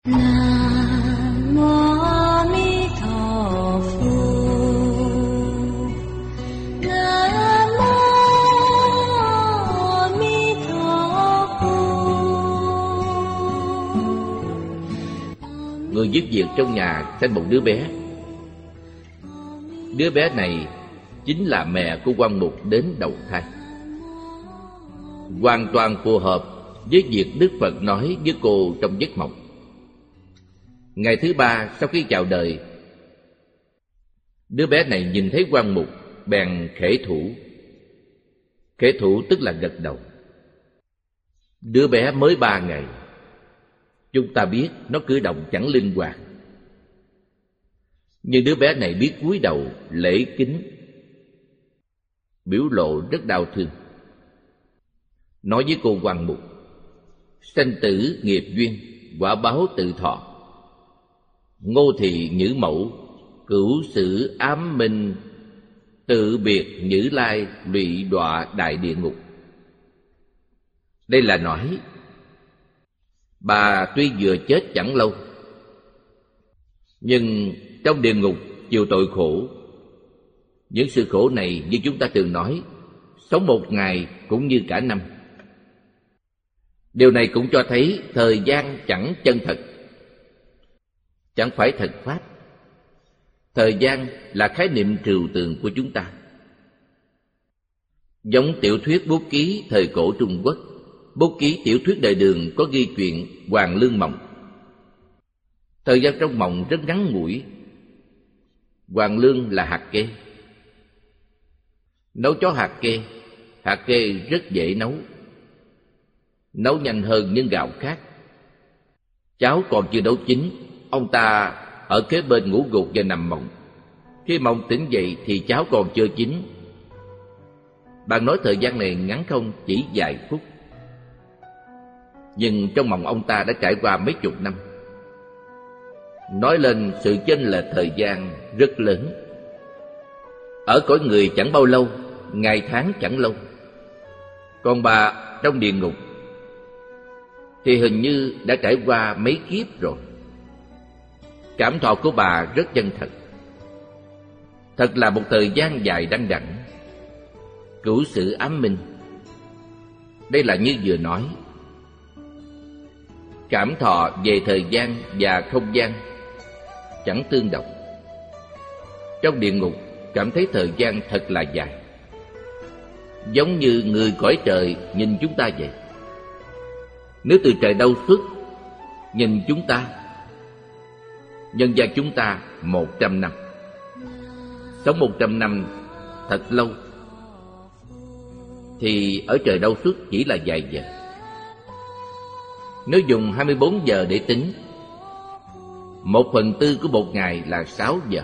Nam mô A Di Đà Phật. Nam mô A Di Đà Phật. Người giúp việc trong nhà sinh một đứa bé. Đứa bé này chính là mẹ của quan mục đến đầu thai, hoàn toàn phù hợp với việc Đức Phật nói với cô trong giấc mộng. Ngày thứ ba sau khi chào đời, đứa bé này nhìn thấy quan mục bèn khể thủ. Khể thủ tức là gật đầu. Đứa bé mới 3 ngày, chúng ta biết nó cử động chẳng linh hoạt, nhưng đứa bé này biết cúi đầu lễ kính, biểu lộ rất đau thương. Nói với cô quan mục: sanh tử nghiệp duyên, quả báo tự thọ. Ngô thị nhữ mẫu, cửu sử ám minh, tự biệt Nhữ Lai, lụy đọa đại địa ngục. Đây là nói bà tuy vừa chết chẳng lâu, nhưng trong địa ngục chịu tội khổ. Những sự khổ này như chúng ta thường nói, sống một ngày cũng như cả năm. Điều này cũng cho thấy thời gian chẳng chân thật, chẳng phải thật pháp. Thời gian là khái niệm trừu tượng của chúng ta. Giống tiểu thuyết bút ký thời cổ Trung Quốc, bút ký tiểu thuyết đời Đường có ghi chuyện Hoàng Lương Mộng. Thời gian trong mộng rất ngắn ngủi. Hoàng lương là hạt kê. Nấu cháo hạt kê rất dễ nấu, nấu nhanh hơn những gạo khác. Cháo còn chưa nấu chín, ông ta ở kế bên ngủ gục và nằm mộng. Khi mộng tỉnh dậy thì cháo còn chưa chín. Bạn nói thời gian này ngắn không? Chỉ vài phút. Nhưng trong mộng ông ta đã trải qua mấy chục năm. Nói lên sự chênh lệch thời gian rất lớn. Ở cõi người chẳng bao lâu, ngày tháng chẳng lâu. Còn bà trong địa ngục thì hình như đã trải qua mấy kiếp rồi. Cảm thọ của bà rất chân thật. Thật là một thời gian dài đăng đẳng. Cửu sử ám minh. Đây là như vừa nói, cảm thọ về thời gian và không gian chẳng tương đồng. Trong địa ngục cảm thấy thời gian thật là dài, giống như người cõi trời nhìn chúng ta vậy. Nếu từ trời đâu xuất nhìn chúng ta, nhân gian chúng ta 100 năm. Sống 100 năm thật lâu, thì ở trời đâu xuất chỉ là vài giờ. Nếu dùng 24 giờ để tính, 1/4 của một ngày là 6 giờ.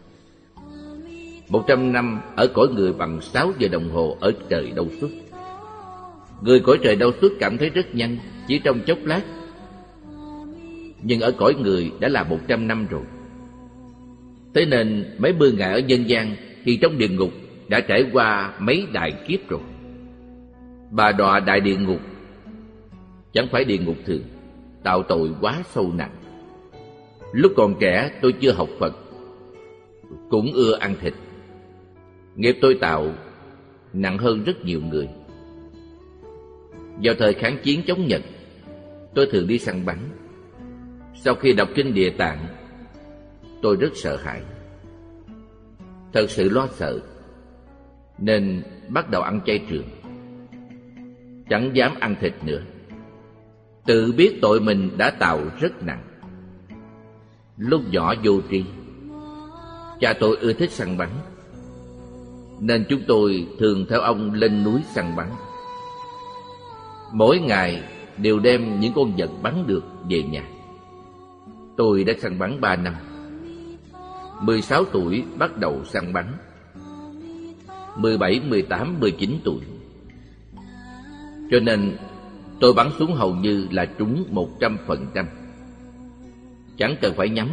100 năm ở cõi người bằng 6 giờ đồng hồ ở trời đâu xuất. Người cõi trời đâu xuất cảm thấy rất nhanh, chỉ trong chốc lát. Nhưng ở cõi người đã là 100 năm rồi. Thế nên mấy mươi ngày ở nhân gian thì trong địa ngục đã trải qua mấy đại kiếp rồi. Bà đọa đại địa ngục chẳng phải địa ngục thường, tạo tội quá sâu nặng. Lúc còn trẻ tôi chưa học Phật, cũng ưa ăn thịt. Nghiệp tôi tạo nặng hơn rất nhiều người. Vào thời kháng chiến chống Nhật, tôi thường đi săn bắn. Sau khi đọc kinh Địa Tạng, tôi rất sợ hãi, thật sự lo sợ, nên bắt đầu ăn chay trường. Chẳng dám ăn thịt nữa. Tự biết tội mình đã tạo rất nặng. Lúc nhỏ vô tri, cha tôi ưa thích săn bắn, nên chúng tôi thường theo ông lên núi săn bắn. Mỗi ngày đều đem những con vật bắn được về nhà. Tôi đã săn bắn 3 năm. 16 tuổi bắt đầu săn bắn, 17, 18, 19 tuổi. Cho nên tôi bắn xuống hầu như là trúng 100%. Chẳng cần phải nhắm.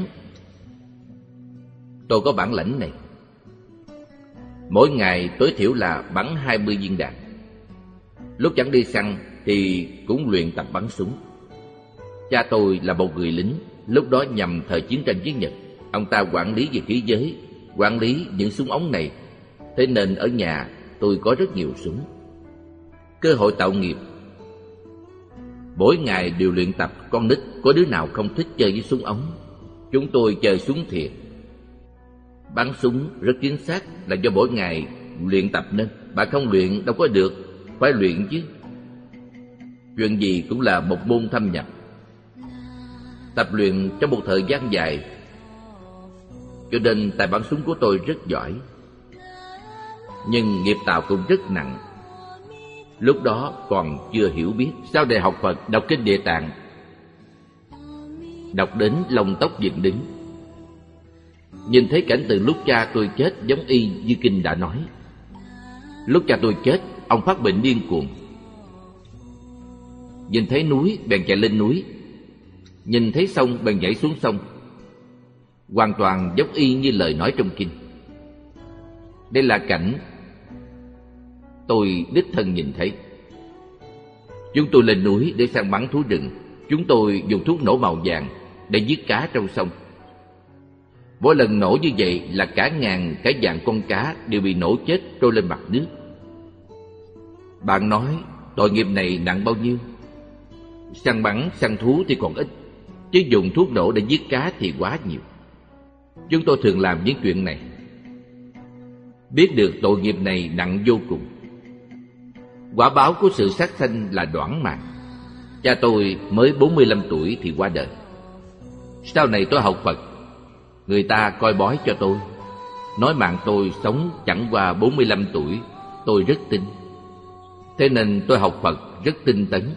Tôi có bản lĩnh này. Mỗi ngày tối thiểu là bắn 20 viên đạn. Lúc chẳng đi săn thì cũng luyện tập bắn súng. Cha tôi là một người lính, lúc đó nhằm thời chiến tranh với Nhật. Ông ta quản lý về khí giới, quản lý những súng ống này. Thế nên ở nhà tôi có rất nhiều súng. Cơ hội tạo nghiệp. Mỗi ngày đều luyện tập, con nít có đứa nào không thích chơi với súng ống. Chúng tôi chơi súng thiệt. Bắn súng rất chính xác là do mỗi ngày luyện tập nên. Bạn không luyện đâu có được, phải luyện chứ. Chuyện gì cũng là một môn thâm nhập. Tập luyện trong một thời gian dài, cho nên tài bắn súng của tôi rất giỏi. Nhưng nghiệp tạo cũng rất nặng. Lúc đó còn chưa hiểu biết. Sau đại học Phật, đọc kinh Địa Tạng, đọc đến lông tóc dựng đứng. Nhìn thấy cảnh tượng lúc cha tôi chết giống y như kinh đã nói. Lúc cha tôi chết, ông phát bệnh điên cuồng. Nhìn thấy núi bèn chạy lên núi, nhìn thấy sông bèn nhảy xuống sông. Hoàn toàn giống y như lời nói trong kinh. Đây là cảnh tôi đích thân nhìn thấy. Chúng tôi lên núi để săn bắn thú rừng. Chúng tôi dùng thuốc nổ màu vàng để giết cá trong sông. Mỗi lần nổ như vậy là cả ngàn cả vạn con cá đều bị nổ chết trôi lên mặt nước. Bạn nói tội nghiệp này nặng bao nhiêu? Săn bắn, săn thú thì còn ít, chứ dùng thuốc nổ để giết cá thì quá nhiều. Chúng tôi thường làm những chuyện này. Biết được tội nghiệp này nặng vô cùng. Quả báo của sự sát sanh là đoản mạng. Cha tôi mới 45 tuổi thì qua đời. Sau này tôi học Phật, người ta coi bói cho tôi, nói mạng tôi sống chẳng qua 45 tuổi. Tôi rất tin. Thế nên tôi học Phật rất tinh tấn.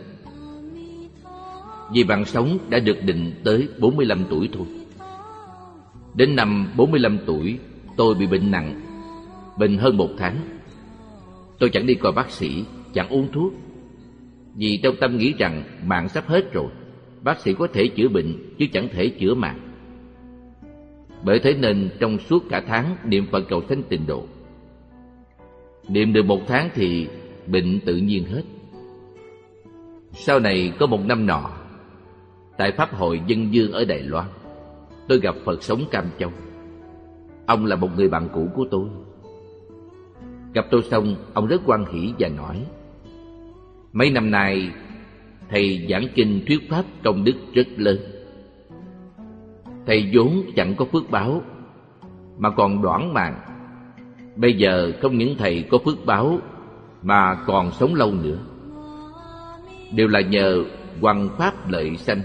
Vì bạn sống đã được định tới 45 tuổi thôi. Đến năm 45 tuổi, tôi bị bệnh nặng, bệnh hơn 1 tháng. Tôi chẳng đi coi bác sĩ, chẳng uống thuốc, vì trong tâm nghĩ rằng mạng sắp hết rồi. Bác sĩ có thể chữa bệnh, chứ chẳng thể chữa mạng. Bởi thế nên trong suốt cả tháng niệm Phật cầu sanh tịnh độ. Niệm được 1 tháng thì bệnh tự nhiên hết. Sau này có một năm nọ, tại Pháp hội Dân Dương ở Đài Loan, tôi gặp Phật sống Cam Châu. Ông là một người bạn cũ của tôi. Gặp tôi xong, ông rất hoan hỉ và nói: mấy năm nay thầy giảng kinh thuyết pháp công đức rất lớn. Thầy vốn chẳng có phước báo mà còn đoản mạng. Bây giờ không những thầy có phước báo mà còn sống lâu nữa, đều là nhờ hoằng pháp lợi sanh,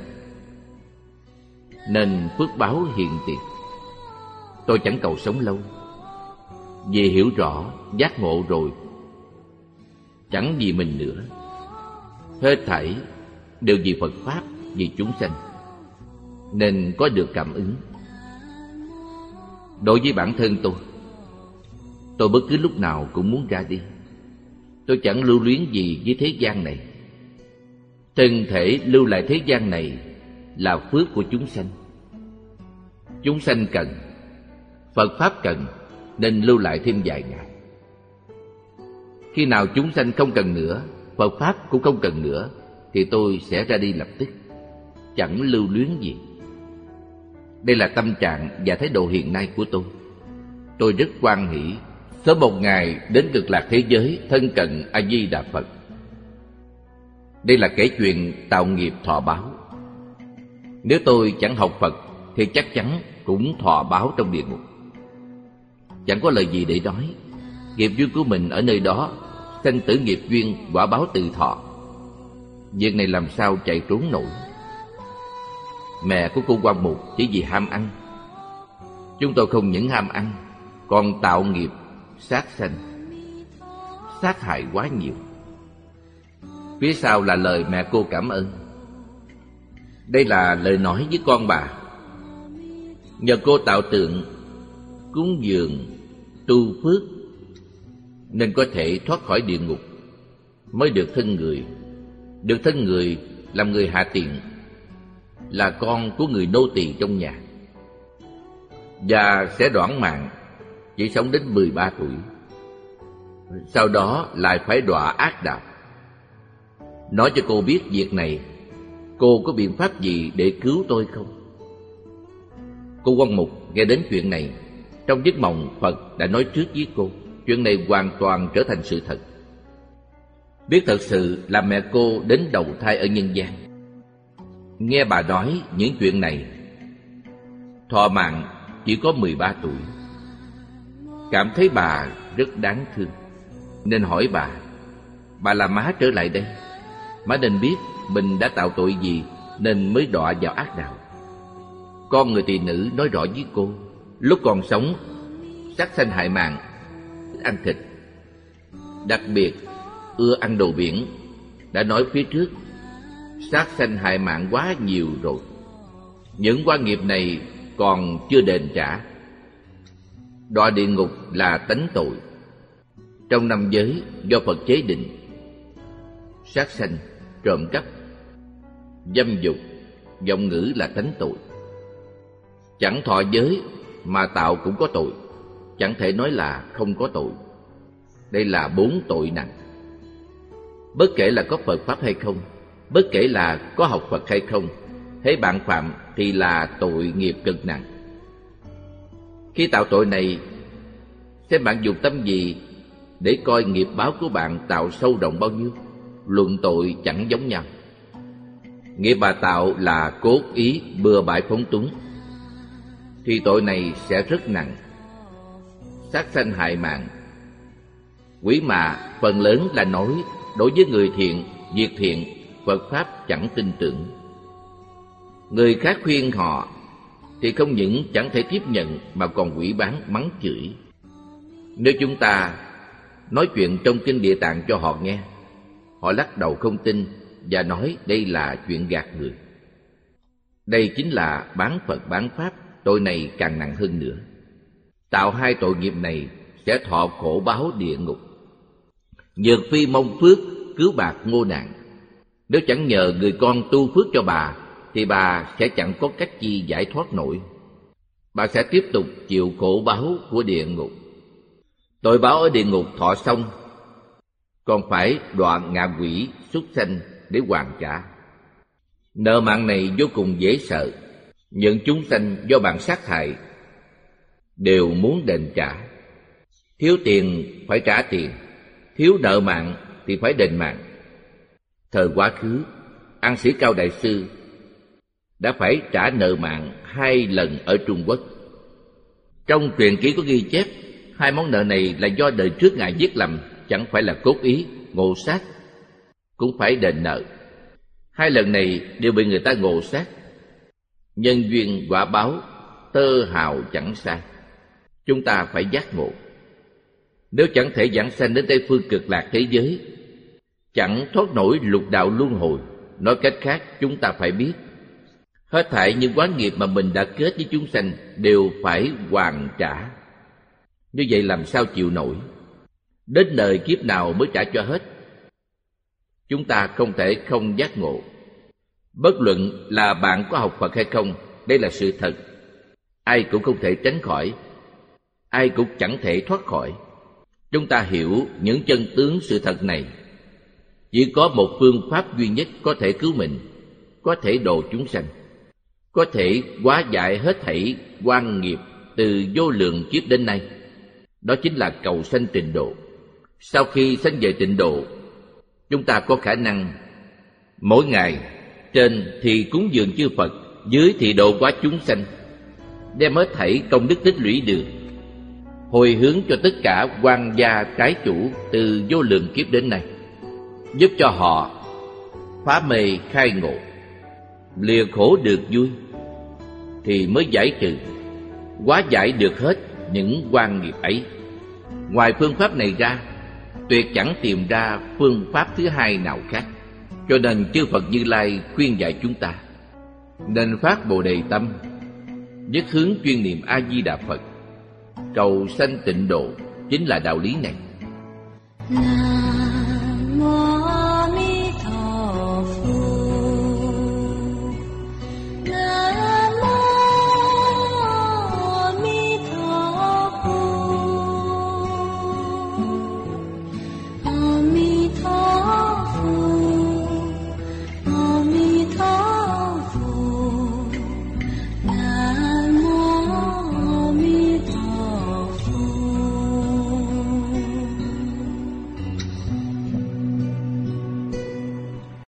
nên phước báo hiện tiền. Tôi chẳng cầu sống lâu, vì hiểu rõ giác ngộ rồi, chẳng vì mình nữa. Hết thảy đều vì Phật pháp, vì chúng sanh, nên có được cảm ứng. Đối với bản thân tôi bất cứ lúc nào cũng muốn ra đi. Tôi chẳng lưu luyến gì với thế gian này. Thân thể lưu lại thế gian này là phước của chúng sanh. Chúng sanh cần, Phật pháp cần, nên lưu lại thêm vài ngày. Khi nào chúng sanh không cần nữa, Phật pháp cũng không cần nữa, thì tôi sẽ ra đi lập tức, chẳng lưu luyến gì. Đây là tâm trạng và thái độ hiện nay của tôi. Tôi rất hoan hỷ sớm một ngày đến Cực Lạc thế giới thân cận A Di Đà Phật. Đây là kể chuyện tạo nghiệp thọ báo. Nếu tôi chẳng học Phật thì chắc chắn cũng thọ báo trong địa ngục. Chẳng có lời gì để nói. Nghiệp duyên của mình ở nơi đó, sanh tử nghiệp duyên, quả báo tự thọ. Việc này làm sao chạy trốn nổi. Mẹ của cô Quan Mục chỉ vì ham ăn. Chúng tôi không những ham ăn, còn tạo nghiệp sát sanh, sát hại quá nhiều. Phía sau là lời mẹ cô cảm ơn. Đây là lời nói với con bà. Nhờ cô tạo tượng, cúng dường, tu phước, nên có thể thoát khỏi địa ngục, mới được thân người. Được thân người làm người hạ tiện, là con của người nô tỳ trong nhà, và sẽ đoản mạng, chỉ sống đến 13 tuổi. Sau đó lại phải đọa ác đạo. Nói cho cô biết việc này Cô có biện pháp gì để cứu tôi không? Cô Quan Mục nghe đến chuyện này. Trong giấc mộng, Phật đã nói trước với cô. Chuyện này hoàn toàn trở thành sự thật. Biết thật sự là mẹ cô đến đầu thai ở nhân gian. Nghe bà nói những chuyện này, thọ mạng chỉ có 13 tuổi. Cảm thấy bà rất đáng thương, nên hỏi bà là má trở lại đây. Má nên biết mình đã tạo tội gì nên mới đọa vào ác đạo. Con người tỳ nữ nói rõ với cô, lúc còn sống sát sanh hại mạng, ăn thịt, đặc biệt ưa ăn đồ biển. Đã nói phía trước, sát sanh hại mạng quá nhiều rồi. Những oan nghiệp này còn chưa đền trả. Đọa địa ngục là tánh tội. Trong năm giới do Phật chế định, sát sanh, trộm cắp, dâm dục, vọng ngữ là tánh tội. Chẳng thọ giới mà tạo cũng có tội, chẳng thể nói là không có tội. Đây là 4 tội nặng. Bất kể là có Phật Pháp hay không, bất kể là có học Phật hay không, hễ bạn phạm thì là tội nghiệp cực nặng. Khi tạo tội này, xem bạn dùng tâm gì để coi nghiệp báo của bạn tạo sâu rộng bao nhiêu. Luận tội chẳng giống nhau. Nghiệp bà tạo là cố ý bừa bãi phóng túng thì tội này sẽ rất nặng. Sát sanh hại mạng, quỷ mà phần lớn là nói đối với người thiện, việc thiện, Phật Pháp chẳng tin tưởng. Người khác khuyên họ thì không những chẳng thể tiếp nhận mà còn quỷ bán mắng chửi. Nếu chúng ta nói chuyện trong kinh Địa Tạng cho họ nghe, họ lắc đầu không tin và nói đây là chuyện gạt người. Đây chính là bán Phật bán Pháp, tội này càng nặng hơn nữa. Tạo 2 tội nghiệp này sẽ thọ khổ báo địa ngục. Nhược phi mong phước cứu bạc ngô nạn. Nếu chẳng nhờ người con tu phước cho bà thì bà sẽ chẳng có cách chi giải thoát nổi. Bà sẽ tiếp tục chịu khổ báo của địa ngục. Tội báo ở địa ngục thọ xong, còn phải đọa ngạ quỷ súc sanh để hoàn trả. Nợ mạng này vô cùng dễ sợ. Những chúng sanh do bạn sát hại đều muốn đền trả. Thiếu tiền phải trả tiền, thiếu nợ mạng thì phải đền mạng. Thời quá khứ, An Sĩ Cao Đại Sư đã phải trả nợ mạng 2 lần ở Trung Quốc. Trong truyện ký có ghi chép 2 món nợ này là do đời trước Ngài viết lầm, chẳng phải là cố ý, ngộ sát cũng phải đền nợ. 2 lần này đều bị người ta ngộ sát. Nhân duyên quả báo, tơ hào chẳng sai. Chúng ta phải giác ngộ. Nếu chẳng thể giảng sanh đến Tây Phương Cực Lạc thế giới, chẳng thoát nổi lục đạo luân hồi. Nói cách khác, chúng ta phải biết hết thảy những oán nghiệp mà mình đã kết với chúng sanh đều phải hoàn trả. Như vậy làm sao chịu nổi? Đến đời kiếp nào mới trả cho hết? Chúng ta không thể không giác ngộ. Bất luận là bạn có học Phật hay không, đây là sự thật. Ai cũng không thể tránh khỏi, ai cũng chẳng thể thoát khỏi. Chúng ta hiểu những chân tướng sự thật này. Chỉ có một phương pháp duy nhất có thể cứu mình, có thể độ chúng sanh, có thể hóa giải hết thảy oan nghiệp từ vô lượng kiếp đến nay. Đó chính là cầu sanh tịnh độ. Sau khi sanh về tịnh độ, chúng ta có khả năng mỗi ngày trên thì cúng dường chư Phật, dưới thì độ hóa chúng sanh, đem hết thảy công đức tích lũy được hồi hướng cho tất cả quan gia trái chủ từ vô lượng kiếp đến nay, giúp cho họ phá mê khai ngộ, lìa khổ được vui, thì mới giải trừ, hóa giải được hết những oan nghiệp ấy. Ngoài phương pháp này ra, tuyệt chẳng tìm ra phương pháp thứ hai nào khác. Cho nên chư Phật Như Lai khuyên dạy chúng ta nên phát Bồ Đề tâm, nhất hướng chuyên niệm A Di Đà Phật, cầu sanh tịnh độ, chính là đạo lý này.